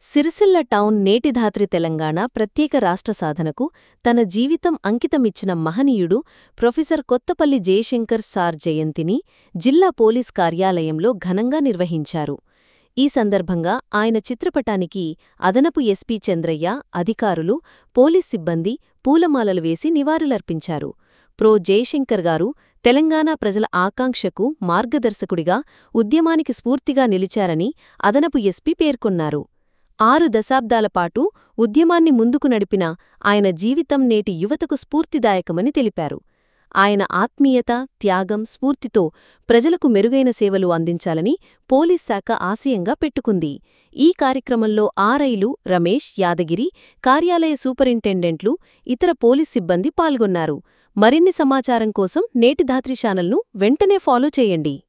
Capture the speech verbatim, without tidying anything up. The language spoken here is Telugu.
సిరిసిల్ల టౌన్ నేటిధాత్రి తెలంగాణ ప్రత్యేక రాష్ట్ర సాధనకు తన జీవితం అంకితమిచ్చిన మహనీయుడు ప్రొఫెసర్ కొత్తపల్లి జయశంకర్ సార్ జయంతిని జిల్లా పోలీస్ కార్యాలయంలో ఘనంగా నిర్వహించారు. ఈ సందర్భంగా ఆయన చిత్రపటానికి అదనపు ఎస్పీ చంద్రయ్య, అధికారులు, పోలీస్ సిబ్బంది పూలమాలలు వేసి నివాళులర్పించారు. ప్రొ జయశంకర్ గారు తెలంగాణ ప్రజల ఆకాంక్షకు మార్గదర్శకుడిగా, ఉద్యమానికి స్ఫూర్తిగా నిలిచారని అదనపు ఎస్పీ పేర్కొన్నారు. ఆరు దశాబ్దాలపాటు ఉద్యమాన్ని ముందుకు నడిపిన ఆయన జీవితం నేటి యువతకు స్ఫూర్తిదాయకమని తెలిపారు. ఆయన ఆత్మీయత, త్యాగం, స్ఫూర్తితో ప్రజలకు మెరుగైన సేవలు అందించాలని పోలీస్ శాఖ ఆశయంగా పెట్టుకుంది. ఈ కార్యక్రమంలో ఆర్ఐలు రమేష్, యాదగిరి, కార్యాలయ సూపరింటెండెంట్లు, ఇతర పోలీస్ సిబ్బంది పాల్గొన్నారు. మరిన్ని సమాచారం కోసం నేటిధాత్రి ఛానల్ను వెంటనే ఫాలో చేయండి.